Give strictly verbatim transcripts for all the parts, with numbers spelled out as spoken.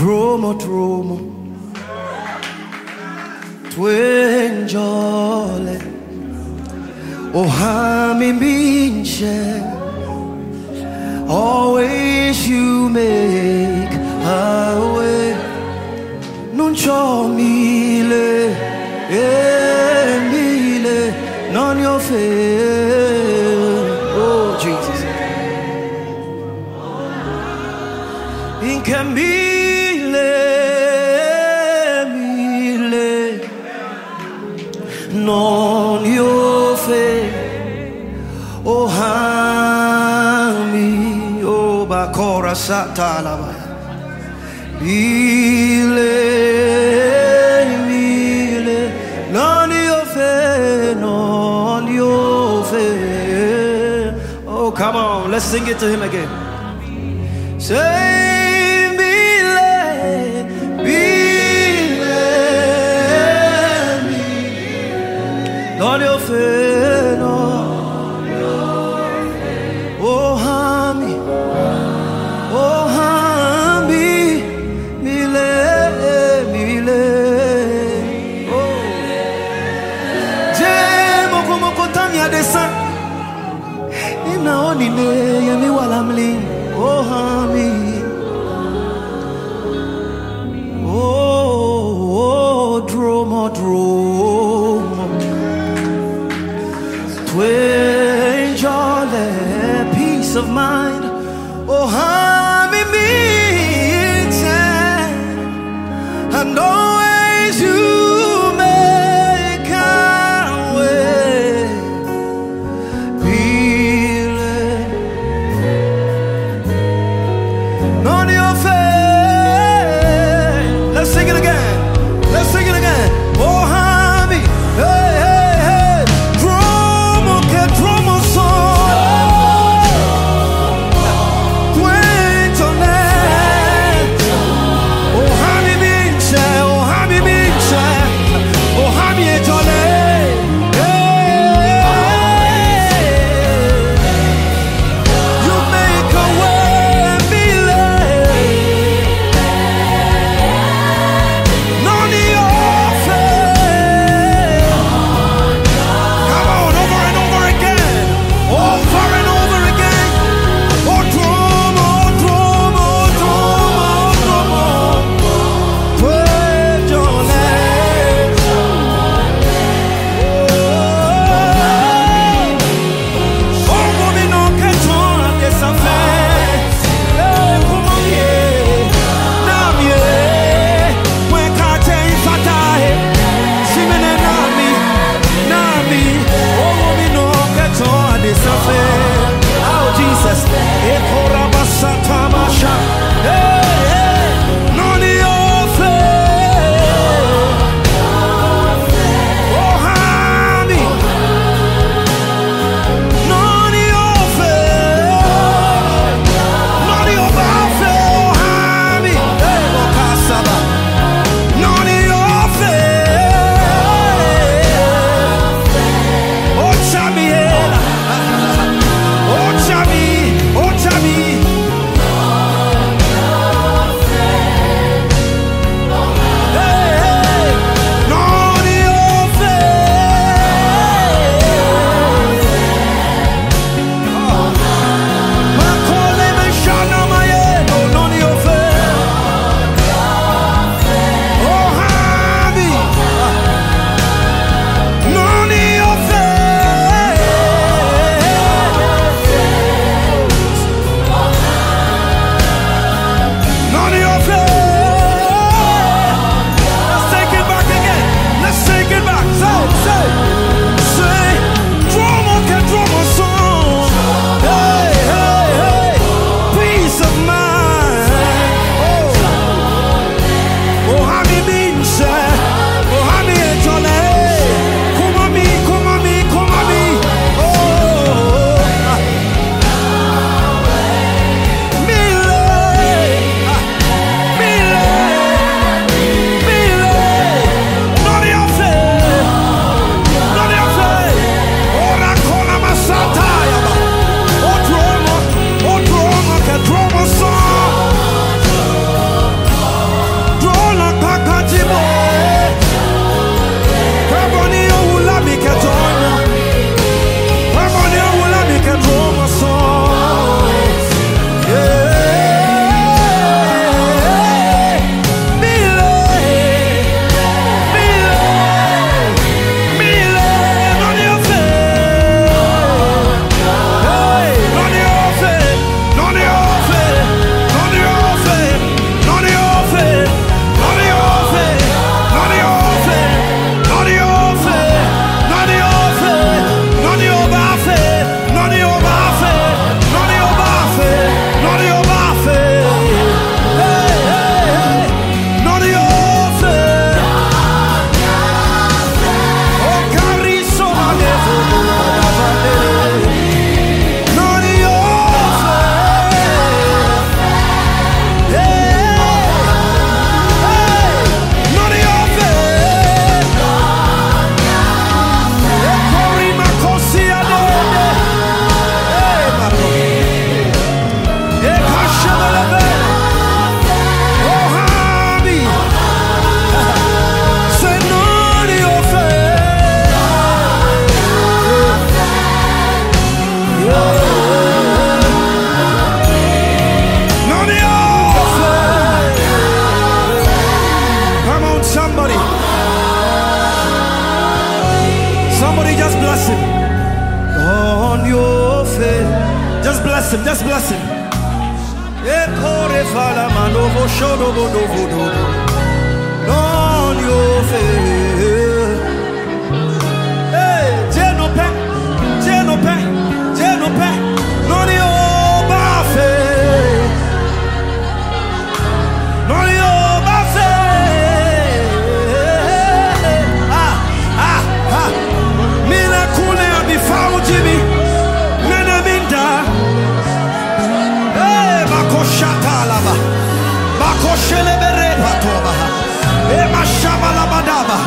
Dromo, dromo, twenjole, ohami minche. Always you make a way. Nuncho mile, eh mile, none your fail. Oh Jesus. In Camille, mile, none your fail. Oh hami, oh bakora satalaba. Mile, mile, none your fail, none your fail. Oh, come on, let's sing it to him again. Say, mile, mile, mile, none your fail, none your fail. Oh, hami, oh, hami. Oh, hami. Oh, dromo, dromo. Twenjole, peace of mind. Oh, hami, and always you make a way. None of your faith. Let's sing it again. Let's sing it again. Oh, hami, hey, hey, hey. Dromo, que dromo son. Twenjole. Oh, hami minche, oh, hami minche, oh, hami ejole. You make a way, mile. bless him, just bless him. Ekore fala manovo shodo bodo bodo. Non your face. Hey, Jeno Pen, Jeno Pen, Jeno Pen. Non your bafe. Non your bafe. Ah, ah, ah. Mina kule abifamu Jimmy. Nana minda. Hey, makoshata laba. Makoshele bere patoba. Hey, mashaba laba daba.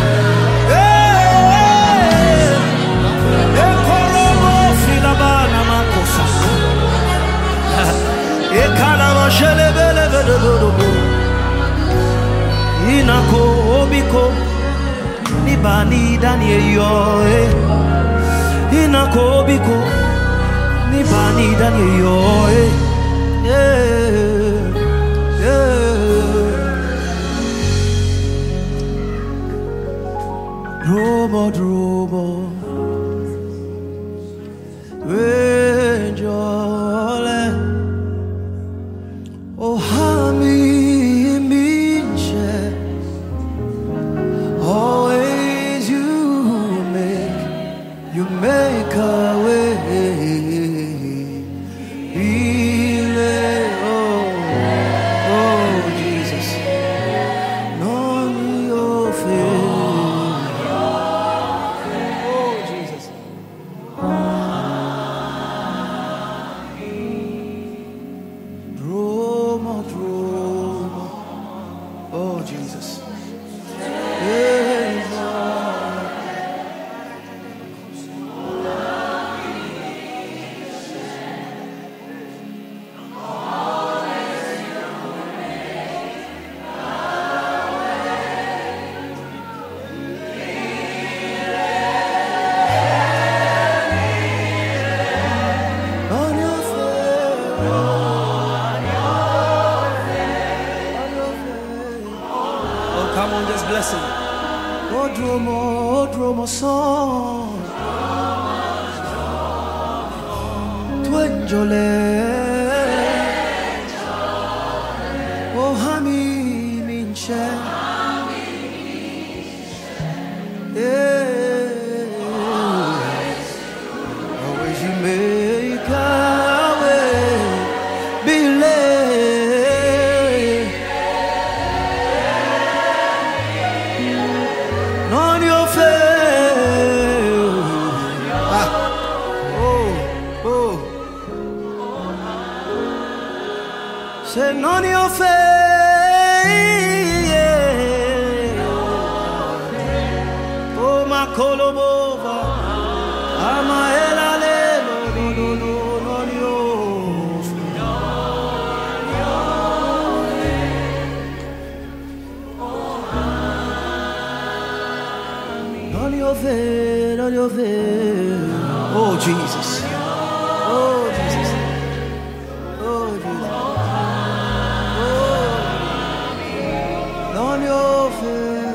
Hey, hey, korobo filaba na makosa. Hey, kalaba shele bele bele bele. Inako obiko nibani danie yo. Inako obiko nibani danie yo. Yeah, yeah. Dromo, dromo, Wenjole, oh hami minche, always you make, you make a way. Believe, oh, oh Jesus, non your faith. Oh Jesus. Dromo, dromo. Oh Jesus. Yeah. On your face. On your face. Oh, come on, just bless him. Oh, dromo, oh, dromo song. Twenjole. Oh, hami minche. Yeah. Always you make a way. Believe. On your face. Ah. Oh, oh. Say on your face. Yeah. Oh, my kolobova. Ama elale. No, no, no, no, no, no. On your face, on your face. Oh Jesus. Oh Jesus. Oh Jesus. Oh. On your face.